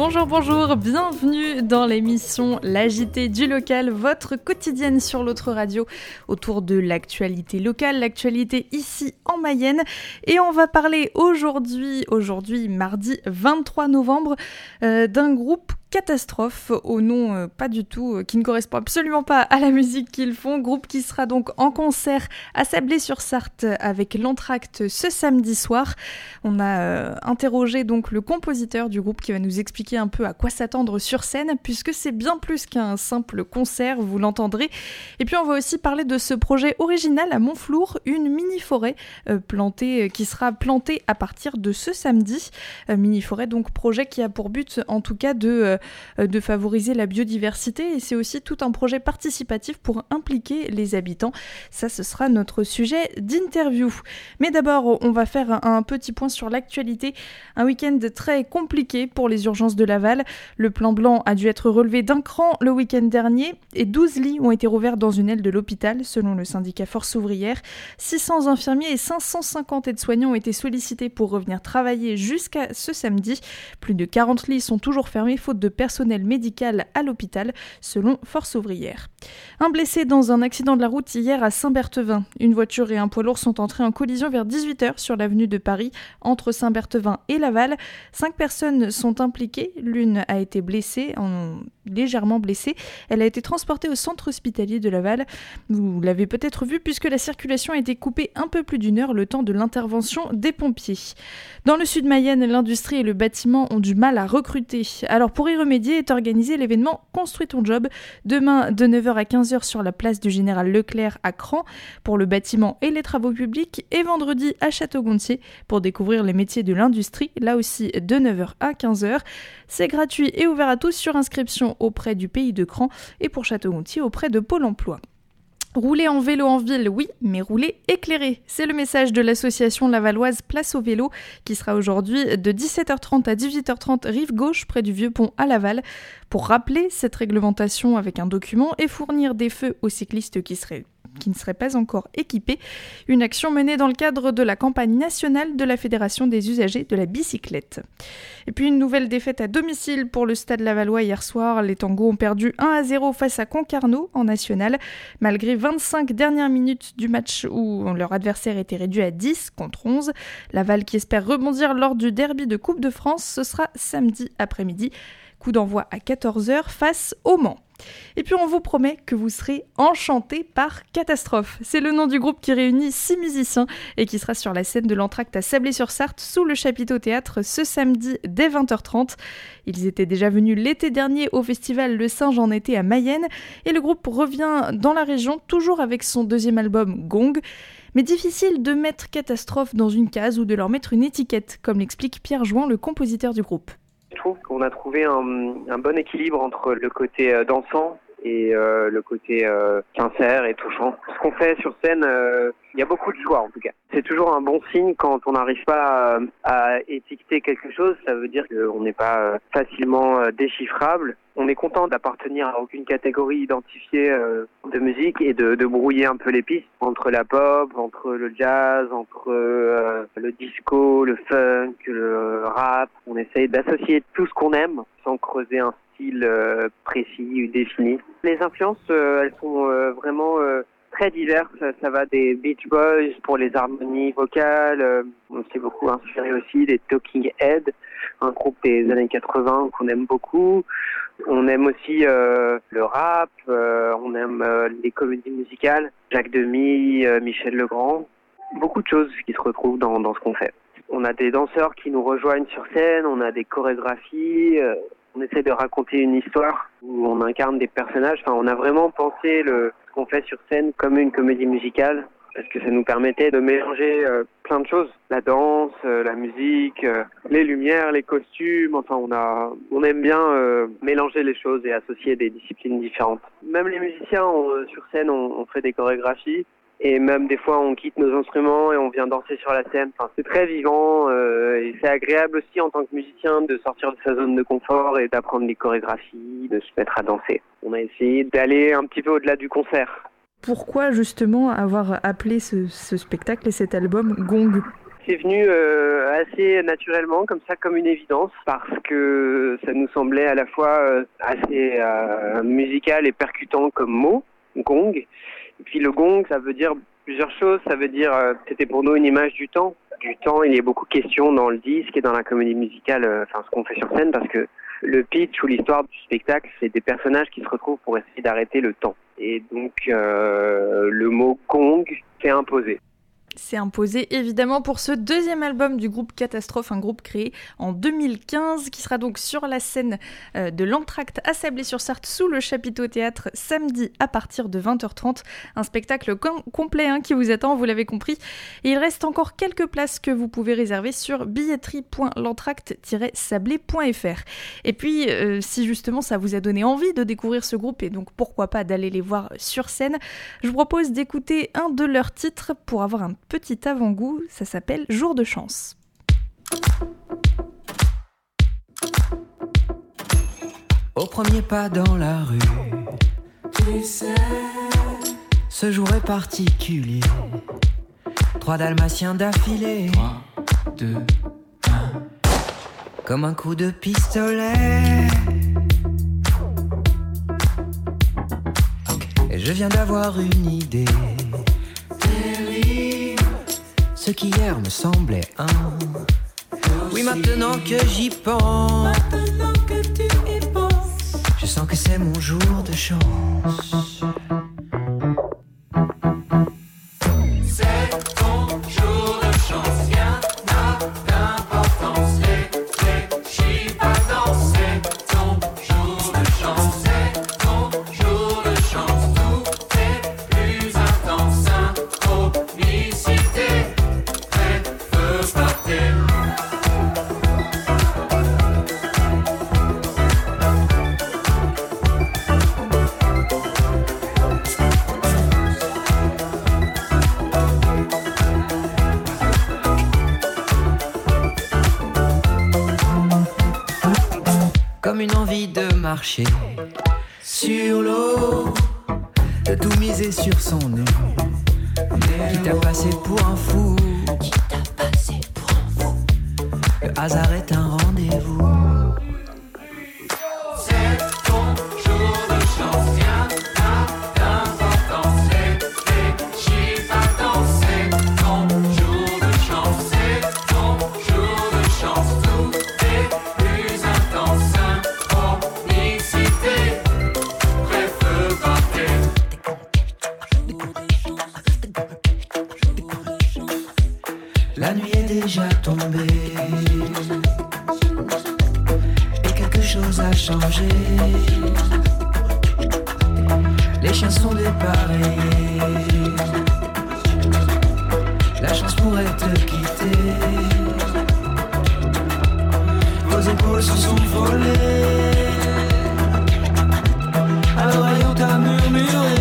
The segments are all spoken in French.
Bonjour, bienvenue dans l'émission L'Agité du local, votre quotidienne sur l'autre radio autour de l'actualité locale, l'actualité ici en Mayenne. Et on va parler aujourd'hui mardi 23 novembre, d'un groupe Catastrophe, au nom pas du tout, qui ne correspond absolument pas à la musique qu'ils font. Groupe qui sera donc en concert à Sablé-sur-Sarthe avec l'Entracte ce samedi soir. On a interrogé donc le compositeur du groupe qui va nous expliquer un peu à quoi s'attendre sur scène, puisque c'est bien plus qu'un simple concert, vous l'entendrez. Et puis on va aussi parler de ce projet original à Montflour, une mini-forêt qui sera plantée à partir de ce samedi. Mini-forêt, donc projet qui a pour but en tout cas de favoriser la biodiversité, et c'est aussi tout un projet participatif pour impliquer les habitants. Ça, ce sera notre sujet d'interview. Mais d'abord, on va faire un petit point sur l'actualité. Un week-end très compliqué pour les urgences de Laval. Le plan blanc a dû être relevé d'un cran le week-end dernier et 12 lits ont été rouverts dans une aile de l'hôpital, selon le syndicat Force ouvrière. 600 infirmiers et 550 aides-soignants ont été sollicités pour revenir travailler jusqu'à ce samedi. Plus de 40 lits sont toujours fermés, faute de personnel médical à l'hôpital, selon Force ouvrière. Un blessé dans un accident de la route hier à Saint-Berthevin. Une voiture et un poids lourd sont entrés en collision vers 18h sur l'avenue de Paris, entre Saint-Berthevin et Laval. 5 personnes sont impliquées. L'une a été légèrement blessée. Elle a été transportée au centre hospitalier de Laval. Vous l'avez peut-être vu puisque la circulation a été coupée un peu plus d'une heure le temps de l'intervention des pompiers. Dans le sud Mayenne, l'industrie et le bâtiment ont du mal à recruter. Alors pour y remédier est organisé l'événement Construis ton job, demain de 9h à 15h sur la place du Général Leclerc à Cran pour le bâtiment et les travaux publics, et vendredi à Château-Gontier pour découvrir les métiers de l'industrie, là aussi de 9h à 15h. C'est gratuit et ouvert à tous sur inscription auprès du Pays de Cran et pour Château-Gontier auprès de Pôle emploi. Rouler en vélo en ville, oui, mais rouler éclairé. C'est le message de l'association lavalloise Place au vélo qui sera aujourd'hui de 17h30 à 18h30 rive gauche près du Vieux-Pont à Laval pour rappeler cette réglementation avec un document et fournir des feux aux cyclistes qui ne seraient pas encore équipés. Une action menée dans le cadre de la campagne nationale de la Fédération des usagers de la bicyclette. Et puis une nouvelle défaite à domicile pour le Stade lavallois hier soir. Les Tangos ont perdu 1-0 face à Concarneau en national. Malgré 25 dernières minutes du match où leur adversaire était réduit à 10 contre 11. Laval qui espère rebondir lors du derby de Coupe de France, ce sera samedi après-midi. Coup d'envoi à 14h face au Mans. Et puis on vous promet que vous serez enchantés par Catastrophe. C'est le nom du groupe qui réunit 6 musiciens et qui sera sur la scène de l'Entracte à Sablé-sur-Sarthe sous le chapiteau théâtre ce samedi dès 20h30. Ils étaient déjà venus l'été dernier au festival Le Singe en été à Mayenne et le groupe revient dans la région toujours avec son deuxième album Gong. Mais difficile de mettre Catastrophe dans une case ou de leur mettre une étiquette, comme l'explique Pierre Jouan, le compositeur du groupe. Je trouve qu'on a trouvé un bon équilibre entre le côté dansant et le côté sincère et touchant. Ce qu'on fait sur scène, il y a beaucoup de joie en tout cas. C'est toujours un bon signe quand on n'arrive pas à étiqueter quelque chose. Ça veut dire qu'on n'est pas facilement déchiffrable. On est content d'appartenir à aucune catégorie identifiée de musique et de brouiller un peu les pistes entre la pop, entre le jazz, entre le disco, le funk, le rap. On essaye d'associer tout ce qu'on aime sans creuser un style précis ou défini. Les influences, elles sont vraiment très diverses. Ça va des Beach Boys pour les harmonies vocales. On s'est beaucoup inspiré aussi des Talking Heads, un groupe des années 80 qu'on aime beaucoup. On aime aussi le rap, on aime les comédies musicales, Jacques Demy, Michel Legrand. Beaucoup de choses qui se retrouvent dans ce qu'on fait. On a des danseurs qui nous rejoignent sur scène, on a des chorégraphies, on essaie de raconter une histoire où on incarne des personnages. Enfin, on a vraiment pensé ce qu'on fait sur scène comme une comédie musicale parce que ça nous permettait de mélanger plein de choses. La danse, la musique, les lumières, les costumes. Enfin, on aime bien mélanger les choses et associer des disciplines différentes. Même les musiciens, sur scène, on fait des chorégraphies. Et même des fois, on quitte nos instruments et on vient danser sur la scène. Enfin, c'est très vivant et c'est agréable aussi en tant que musicien de sortir de sa zone de confort et d'apprendre les chorégraphies, de se mettre à danser. On a essayé d'aller un petit peu au-delà du concert. Pourquoi justement avoir appelé ce spectacle et cet album Gong ? C'est venu assez naturellement, comme ça, comme une évidence, parce que ça nous semblait à la fois assez musical et percutant comme mot, gong. Et puis le gong, ça veut dire plusieurs choses. Ça veut dire, c'était pour nous une image du temps. Du temps, il y a beaucoup de questions dans le disque et dans la comédie musicale, ce qu'on fait sur scène, parce que le pitch ou l'histoire du spectacle, c'est des personnages qui se retrouvent pour essayer d'arrêter le temps. Et donc, le mot gong s'est imposé. C'est imposé évidemment pour ce deuxième album du groupe Catastrophe, un groupe créé en 2015 qui sera donc sur la scène de l'Entracte à Sablé-sur-Sarthe sous le chapiteau théâtre samedi à partir de 20h30. Un spectacle complet qui vous attend, vous l'avez compris. Et il reste encore quelques places que vous pouvez réserver sur billetterie.l'entracte-sablé.fr. Et puis, si justement ça vous a donné envie de découvrir ce groupe et donc pourquoi pas d'aller les voir sur scène, je vous propose d'écouter un de leurs titres pour avoir un petit avant-goût, ça s'appelle Jour de chance. Au premier pas dans la rue, tu sais, ce jour est particulier. 3 dalmatiens d'affilée, 3, 2, 1, comme un coup de pistolet. Et je viens d'avoir une idée. Ce qui hier me semblait oui, maintenant que j'y pense, maintenant que tu y penses, je sens que c'est mon jour de chance. C'est ton jour de chance, rien n'a d'importance. Réfléchis pas, c'est ton jour de chance. C'est ton jour de chance, tout est plus intense. Synchronicité. Comme une envie de marcher sur l'eau, de tout miser sur son nez. Qui t'a passé pour un fou? Qui t'a passé pour un fou? Le hasard est un rendez-vous. C'est ton jour de chance, rien n'a d'importance. Réfléchis pas, c'est ton jour de chance. C'est ton jour de chance, tout est plus intense. Synchronicité, préfeu partir. La nuit est déjà tombée et quelque chose a changé. Les chiens sont dépareillés. La chance pourrait te quitter. Vos épaules se sont volées. À l'oreille on t'a murmuré.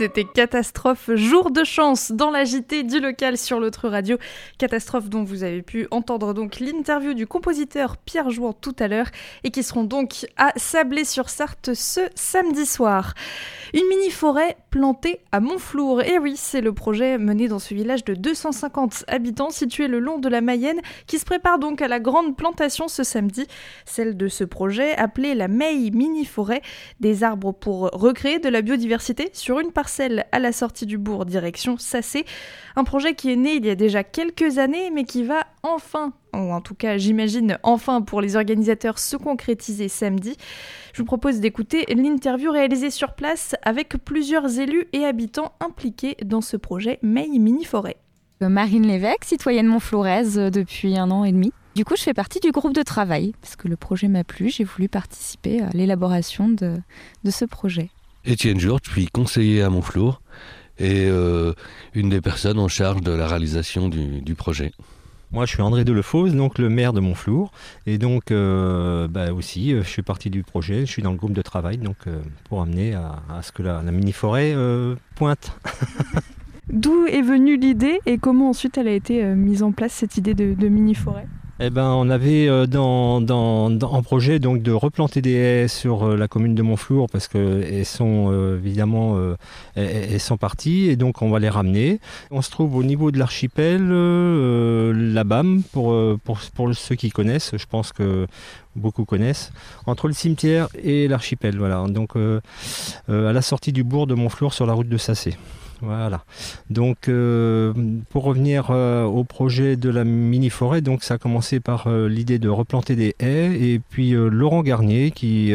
C'était Catastrophe, jour de chance dans la JT du local sur l'autre radio. Catastrophe dont vous avez pu entendre donc l'interview du compositeur Pierre Jouan tout à l'heure et qui seront donc à Sablé-sur-Sarthe ce samedi soir. Une mini-forêt plantée à Montflour. Et oui, c'est le projet mené dans ce village de 250 habitants situé le long de la Mayenne qui se prépare donc à la grande plantation ce samedi. Celle de ce projet appelé la Meille Mini-Forêt, des arbres pour recréer de la biodiversité sur une parcelle à la sortie du bourg direction Sacé. Un projet qui est né il y a déjà quelques années mais qui va enfin, ou en tout cas j'imagine enfin pour les organisateurs, se concrétiser samedi. Je vous propose d'écouter l'interview réalisée sur place avec plusieurs élus et habitants impliqués dans ce projet Meille Mini-Forêt. Marine Lévesque, citoyenne montfloraise depuis 1 an et demi. Du coup, je fais partie du groupe de travail parce que le projet m'a plu. J'ai voulu participer à l'élaboration de ce projet. Étienne Jourde, je suis conseiller à Montflour et une des personnes en charge de la réalisation du projet. Moi, je suis André Delefaux, donc le maire de Montflour. Et donc, aussi, je fais partie du projet. Je suis dans le groupe de travail donc, pour amener à ce que la mini-forêt pointe. D'où est venue l'idée et comment ensuite elle a été mise en place, cette idée de mini-forêt ? On avait en projet donc, de replanter des haies sur la commune de Montflour parce qu'elles sont évidemment elles sont parties et donc on va les ramener. On se trouve au niveau de l'archipel, la BAM, pour ceux qui connaissent, je pense que beaucoup connaissent, entre le cimetière et l'archipel. Voilà. Donc à la sortie du bourg de Montflour sur la route de Sacé. Voilà. Donc, pour revenir au projet de la mini-forêt, donc ça a commencé par l'idée de replanter des haies et puis Laurent Garnier, qui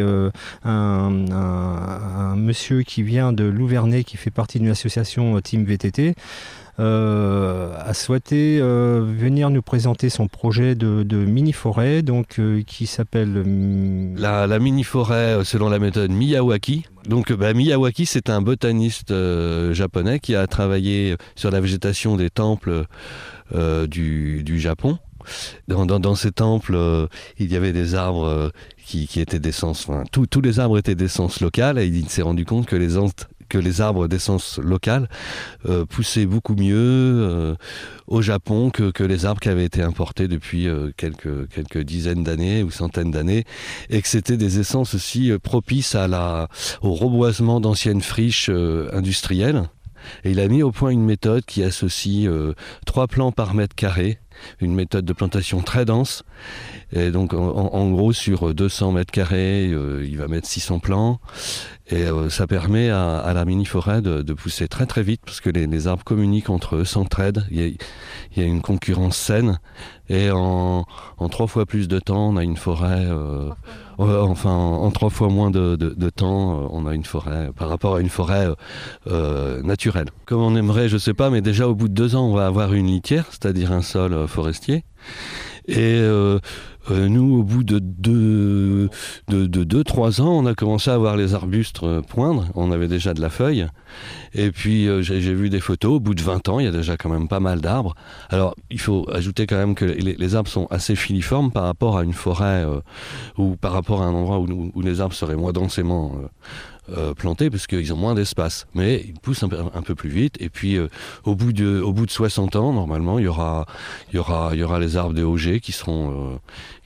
un monsieur qui vient de Louvernay, qui fait partie d'une association Team VTT, a souhaité venir nous présenter son projet de mini-forêt, donc qui s'appelle la mini-forêt selon la méthode Miyawaki. Donc Miyawaki, c'est un botaniste japonais qui a travaillé sur la végétation des temples du Japon. Dans ces temples, il y avait des arbres qui étaient d'essence, tous les arbres étaient d'essence locale, et il s'est rendu compte que les arbres d'essence locale poussaient beaucoup mieux au Japon que les arbres qui avaient été importés depuis quelques dizaines d'années ou centaines d'années, et que c'était des essences aussi propices au reboisement d'anciennes friches industrielles. Et il a mis au point une méthode qui associe 3 plants par mètre carré, une méthode de plantation très dense. Et donc en gros sur 200 mètres carrés, il va mettre 600 plants. Et ça permet à la mini-forêt de pousser très très vite parce que les arbres communiquent entre eux, s'entraident. Il y a une concurrence saine. Et en 3 fois plus de temps, on a une forêt... en 3 fois moins de temps, on a une forêt par rapport à une forêt naturelle. Comme on aimerait, je sais pas, mais déjà au bout de 2 ans, on va avoir une litière, c'est-à-dire un sol forestier. Et nous, au bout de 2-3 ans, on a commencé à voir les arbustes poindre. On avait déjà de la feuille. Et puis, j'ai vu des photos. Au bout de 20 ans, il y a déjà quand même pas mal d'arbres. Alors, il faut ajouter quand même que les arbres sont assez filiformes par rapport à une forêt ou par rapport à un endroit où les arbres seraient moins densément plantés parce qu'ils ont moins d'espace. Mais ils poussent un peu plus vite. Et puis, au bout de 60 ans, normalement, il y aura les arbres des OG qui seront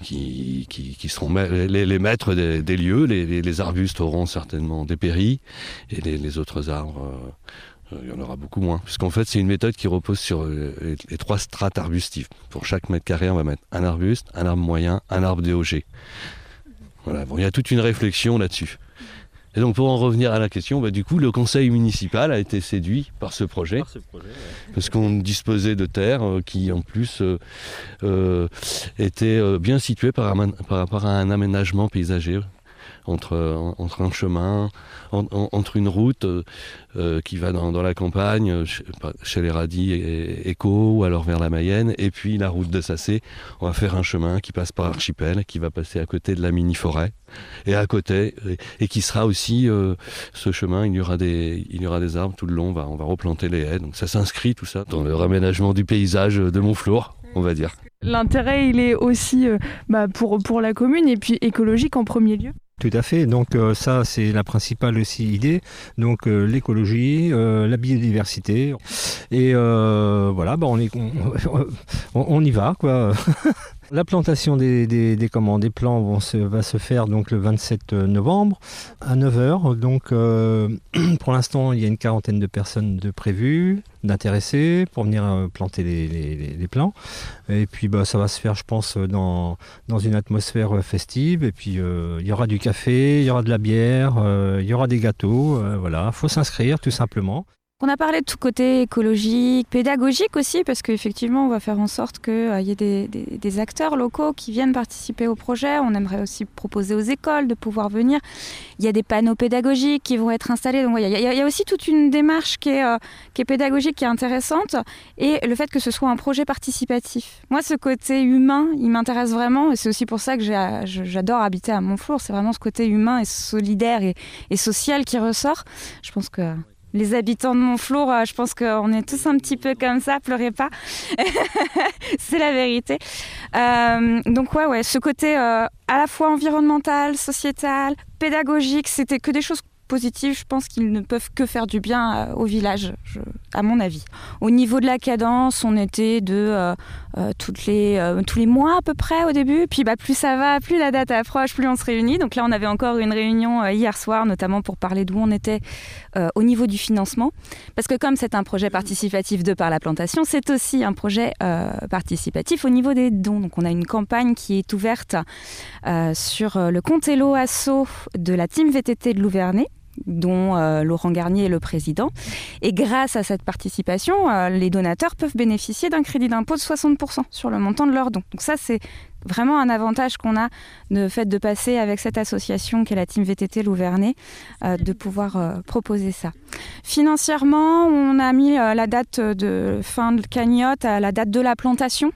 les maîtres des lieux. Les arbustes auront certainement dépéri et les autres arbres, il y en aura beaucoup moins. Puisqu'en fait, c'est une méthode qui repose sur les 3 strates arbustives. Pour chaque mètre carré, on va mettre un arbuste, un arbre moyen, un arbre DOG. Voilà, il y a toute une réflexion là-dessus. Et donc pour en revenir à la question, du coup le conseil municipal a été séduit par ce projet, parce qu'on disposait de terres qui en plus étaient bien situées par rapport à un aménagement paysager. Entre un chemin, entre une route qui va dans la campagne, chez les radis éco, ou alors vers la Mayenne, et puis la route de Sacé. On va faire un chemin qui passe par l'archipel, qui va passer à côté de la mini-forêt, et à côté, et qui sera aussi, ce chemin, il y aura des arbres tout le long, on va replanter les haies. Donc ça s'inscrit tout ça dans le réaménagement du paysage de Montflour, on va dire. L'intérêt, il est aussi pour la commune et puis écologique en premier lieu. Tout à fait. Donc ça, c'est la principale aussi idée. Donc l'écologie, la biodiversité. Et voilà, on y va, quoi. La plantation des plants va se faire donc le 27 novembre à 9h. Donc pour l'instant, il y a une quarantaine de personnes de prévues, d'intéressés pour venir planter les plants. Et puis ça va se faire, je pense, dans une atmosphère festive. Et puis il y aura du café, il y aura de la bière, il y aura des gâteaux. Voilà, faut s'inscrire tout simplement. On a parlé de tout côté écologique, pédagogique aussi, parce qu'effectivement, on va faire en sorte qu'il y ait des acteurs locaux qui viennent participer au projet. On aimerait aussi proposer aux écoles de pouvoir venir. Il y a des panneaux pédagogiques qui vont être installés. Donc, il y a aussi toute une démarche qui est pédagogique, qui est intéressante. Et le fait que ce soit un projet participatif. Moi, ce côté humain, il m'intéresse vraiment. Et c'est aussi pour ça que j'adore habiter à Montflour. C'est vraiment ce côté humain et solidaire et social qui ressort. Je pense que... Les habitants de Montflour, je pense qu'on est tous un petit peu comme ça, pleurez pas. C'est la vérité. Donc ouais, ce côté à la fois environnemental, sociétal, pédagogique, c'était que des choses positives. Je pense qu'ils ne peuvent que faire du bien au village, à mon avis. Au niveau de la cadence, on était tous les mois à peu près au début. Puis plus ça va, plus la date approche, plus on se réunit. Donc là, on avait encore une réunion hier soir, notamment pour parler d'où on était au niveau du financement. Parce que comme c'est un projet participatif de par la plantation, c'est aussi un projet participatif au niveau des dons. Donc on a une campagne qui est ouverte sur le compte Hello Asso de la team VTT de Louvernay, dont Laurent Garnier est le président. Et grâce à cette participation, les donateurs peuvent bénéficier d'un crédit d'impôt de 60% sur le montant de leurs dons. Donc ça, c'est vraiment un avantage qu'on a de fait de passer avec cette association qui est la Team VTT Louvernay, de pouvoir proposer ça. Financièrement, on a mis la date de fin de cagnotte à la date de la plantation.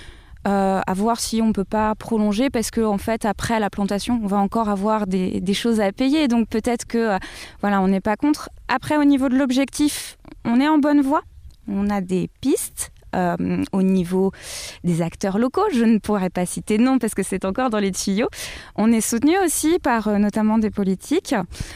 À voir si on ne peut pas prolonger parce qu'en fait, après la plantation, on va encore avoir des choses à payer. Donc peut-être que on n'est pas contre. Après, au niveau de l'objectif, on est en bonne voie. On a des pistes. Au niveau des acteurs locaux, je ne pourrais pas citer de nom parce que c'est encore dans les tuyaux. On est soutenu aussi par notamment des politiques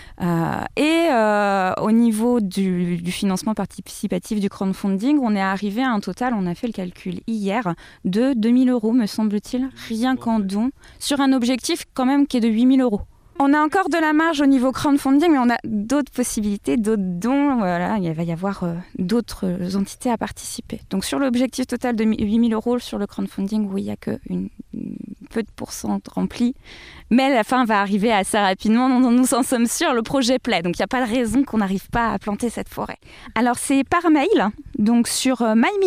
et au niveau du financement participatif du crowdfunding, on est arrivé à un total, on a fait le calcul hier, de 2 000 €, me semble-t-il, rien qu'en dons, sur un objectif quand même qui est de 8 000 €. On a encore de la marge au niveau crowdfunding, mais on a d'autres possibilités, d'autres dons. Voilà, il va y avoir d'autres entités à participer. Donc sur l'objectif total de 8 000 € sur le crowdfunding, oui, il n'y a que peu de pourcent rempli. Mais la fin va arriver assez rapidement, nous en sommes sûrs, le projet plaît. Donc il n'y a pas de raison qu'on n'arrive pas à planter cette forêt. Alors c'est par mail, donc sur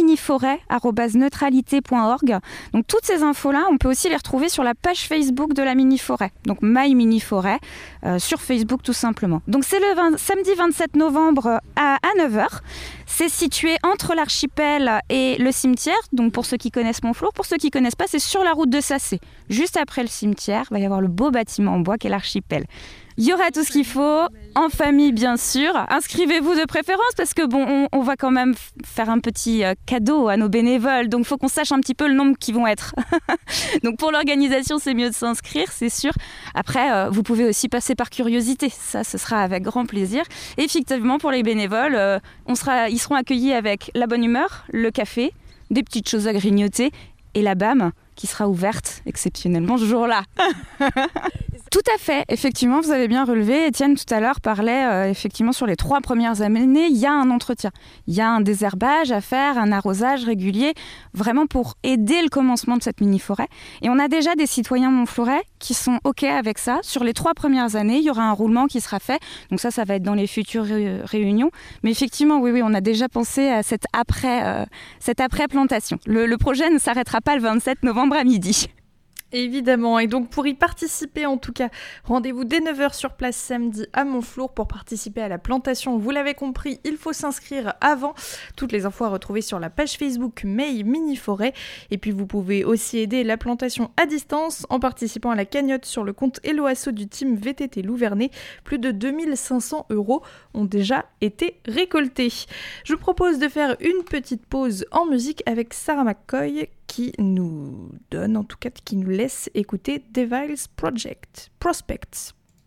myminiforêt@neutralité.org. Donc toutes ces infos-là, on peut aussi les retrouver sur la page Facebook de la mini-forêt. Donc My Mini-forêt sur Facebook tout simplement. Donc c'est le samedi 27 novembre à 9h. C'est situé entre l'archipel et le cimetière. Donc pour ceux qui connaissent Montflour, pour ceux qui ne connaissent pas, c'est sur la route de Sacé. Juste après le cimetière, il va y avoir le beau bâtiment en bois qu'est l'archipel. Il y aura tout ce qu'il faut, en famille bien sûr. Inscrivez-vous de préférence parce que on va quand même faire un petit cadeau à nos bénévoles. Donc il faut qu'on sache un petit peu le nombre qui vont être. Donc pour l'organisation, c'est mieux de s'inscrire, c'est sûr. Après, vous pouvez aussi passer par curiosité. Ça, ce sera avec grand plaisir. Et effectivement, pour les bénévoles, ils seront accueillis avec la bonne humeur, le café, des petites choses à grignoter et la BAM qui sera ouverte exceptionnellement ce jour-là. Tout à fait, effectivement, vous avez bien relevé. Étienne, tout à l'heure, parlait effectivement sur les 3 premières années, il y a un entretien. Il y a un désherbage à faire, un arrosage régulier, vraiment pour aider le commencement de cette mini-forêt. Et on a déjà des citoyens montflorais qui sont OK avec ça. Sur les 3 premières années, il y aura un roulement qui sera fait. Donc ça va être dans les futures réunions. Mais effectivement, oui, on a déjà pensé à cette après-plantation. Le projet ne s'arrêtera pas le 27 novembre à midi. Évidemment, et donc pour y participer en tout cas, rendez-vous dès 9h sur place samedi à Montflour pour participer à la plantation. Vous l'avez compris, il faut s'inscrire avant. Toutes les infos à retrouver sur la page Facebook My Mini-forêt. Et puis vous pouvez aussi aider la plantation à distance en participant à la cagnotte sur le compte Hello Asso du team VTT Louvernay. Plus de 2 500 € ont déjà été récoltés. Je vous propose de faire une petite pause en musique avec Sarah McCoy qui nous donne, en tout cas qui nous laisse écouter Devil's Prospects.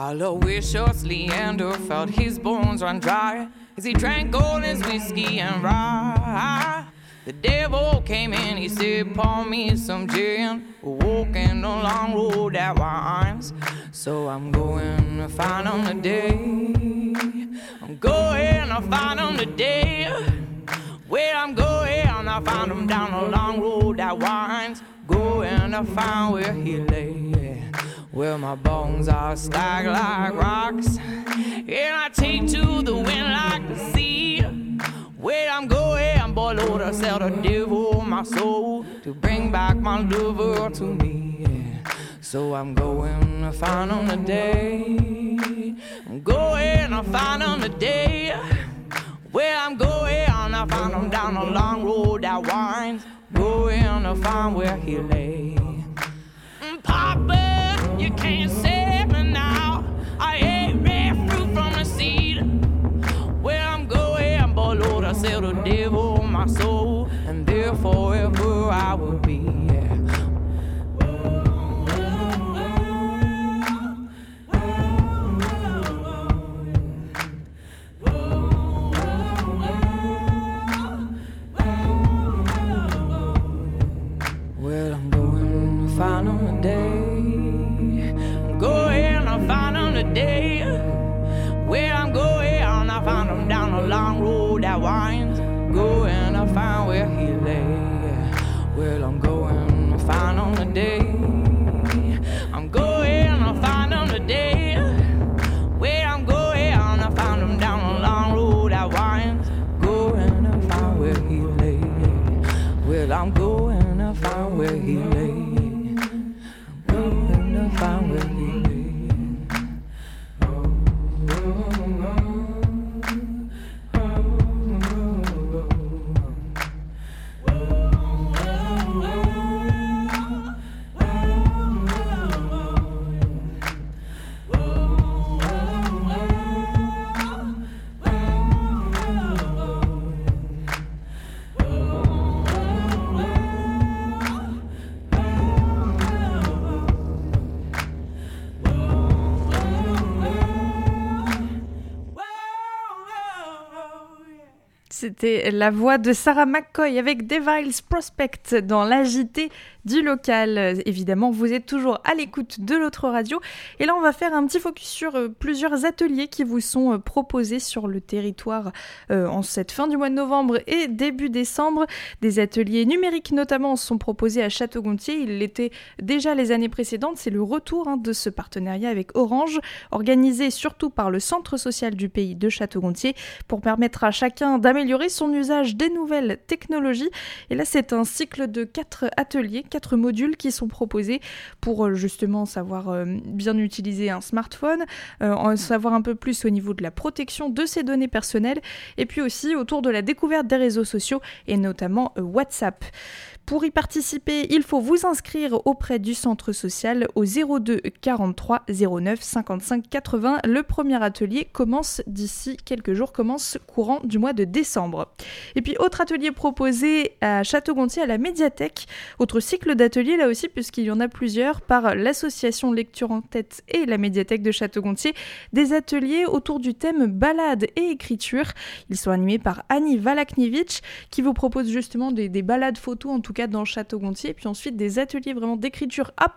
Aloysius Leander felt his bones run dry as he drank all his whiskey and rye. The devil came in, he said, pour me some gin. Walking the long road that winds. So I'm going to find him today. I'm going to find him today. Well, I'm going to find him down the long road that winds. Going to find where he lay. Well, my bones are stacked like rocks, and I take to the wind like the sea. Well, I'm going, boy, Lord, to sell the devil my soul to bring back my lover to me. So I'm going to find him today. I'm going to find him today. Well, I'm going to find him down the long road that winds. Going to find where he lay. Papa, you can't save me now. I ain't red fruit from the seed. Well, I'm going, boy, Lord, I sell the devil my soul, and there forever I will be. Well, I'm going to find him today. I'm going to find him today. Well, I'm going to find him down the long road that winds. Going to find where he lay. Well, I'm going to find him today. I'm going to find him today. Well, I'm going to find him down the long road that winds. Going to find where he lay. Well, I'm going to find where he lay. I'm going to find where he lay. C'était la voix de Sarah McCoy avec Devil's Prospect dans l'agité du local. Évidemment, vous êtes toujours à l'écoute de l'autre radio. Et là, on va faire un petit focus sur plusieurs ateliers qui vous sont proposés sur le territoire en cette fin du mois de novembre et début décembre. Des ateliers numériques notamment sont proposés à Château-Gontier. Il l'était déjà les années précédentes. C'est le retour de ce partenariat avec Orange, organisé surtout par le Centre social du pays de Château-Gontier pour permettre à chacun d'améliorer son usage des nouvelles technologies. Et là, c'est un cycle de 4 ateliers, 4 modules qui sont proposés pour justement savoir bien utiliser un smartphone, en savoir un peu plus au niveau de la protection de ses données personnelles et puis aussi autour de la découverte des réseaux sociaux et notamment WhatsApp. Pour y participer, il faut vous inscrire auprès du centre social au 02 43 09 55 80. Le premier atelier commence d'ici quelques jours, commence courant du mois de décembre. Et puis autre atelier proposé à Château-Gontier à la médiathèque, autre cycle d'ateliers là aussi puisqu'il y en a plusieurs par l'association Lecture en tête et la médiathèque de Château-Gontier, des ateliers autour du thème balade et écriture. Ils sont animés par Annie Valakniewicz qui vous propose justement des balades photos en tout cas dans Château-Gontier, et puis ensuite des ateliers vraiment d'écriture à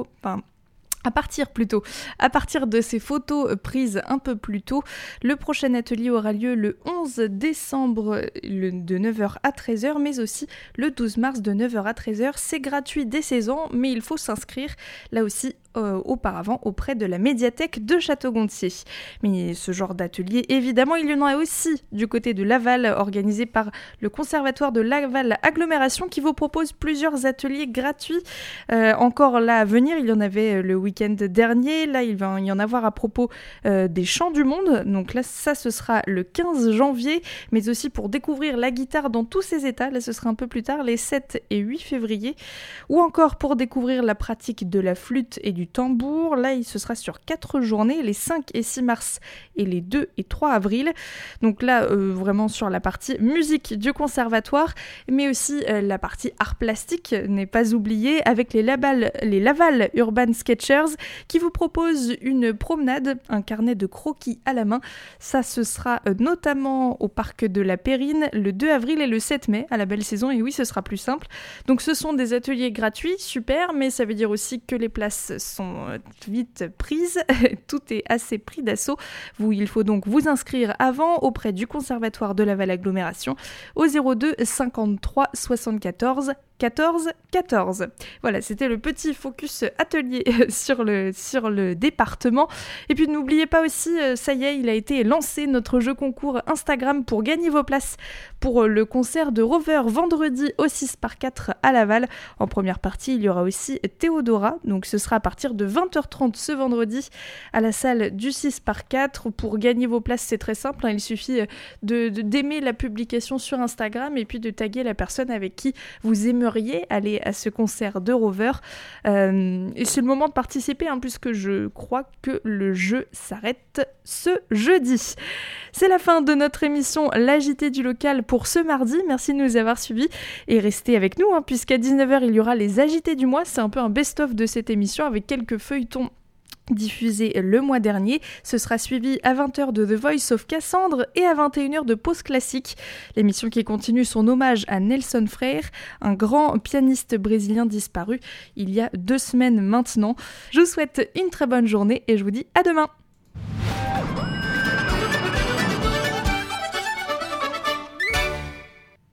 partir de ces photos prises un peu plus tôt. Le prochain atelier aura lieu le 11 décembre de 9h à 13h, mais aussi le 12 mars de 9h à 13h. C'est gratuit dès 16 ans, mais il faut s'inscrire là aussi auparavant auprès de la médiathèque de Château-Gontier. Mais ce genre d'atelier, évidemment, il y en a aussi du côté de Laval, organisé par le Conservatoire de Laval Agglomération, qui vous propose plusieurs ateliers gratuits. Encore là à venir, il y en avait le week-end dernier, là il va y en avoir à propos des chants du monde, donc là ça ce sera le 15 janvier, mais aussi pour découvrir la guitare dans tous ses états, là ce sera un peu plus tard, les 7 et 8 février, ou encore pour découvrir la pratique de la flûte et du du Tambour. Là, ce sera sur 4 journées, les 5 et 6 mars et les 2 et 3 avril. Donc là, vraiment sur la partie musique du conservatoire, mais aussi la partie art plastique n'est pas oubliée avec les Laval Urban Sketchers qui vous proposent une promenade, un carnet de croquis à la main. Ça, ce sera notamment au parc de la Périne le 2 avril et le 7 mai à la belle saison. Et oui, ce sera plus simple. Donc ce sont des ateliers gratuits, super, mais ça veut dire aussi que les places sont vite prises. Tout est assez pris d'assaut. Il faut donc vous inscrire avant auprès du Conservatoire de Laval Agglomération au 02 53 74 14 14. Voilà, c'était le petit focus atelier sur le département. Et puis n'oubliez pas aussi, ça y est, il a été lancé notre jeu concours Instagram pour gagner vos places pour le concert de Rover vendredi au 6x4 à Laval. En première partie, il y aura aussi Théodora, donc ce sera à partir de 20h30 ce vendredi à la salle du 6x4. Pour gagner vos places, c'est très simple, hein, il suffit d'aimer la publication sur Instagram et puis de taguer la personne avec qui vous aimeriez aller à ce concert de Rover. Et c'est le moment de participer, hein, puisque je crois que le jeu s'arrête ce jeudi. C'est la fin de notre émission L'Agité du local pour ce mardi. Merci de nous avoir suivis et restez avec nous, hein, puisqu'à 19h, il y aura les Agités du mois. C'est un peu un best-of de cette émission avec quelques feuilletons diffusé le mois dernier. Ce sera suivi à 20h de The Voice of Cassandre et à 21h de Pause Classique, l'émission qui continue son hommage à Nelson Freire, un grand pianiste brésilien disparu il y a 2 semaines maintenant. Je vous souhaite une très bonne journée et je vous dis à demain.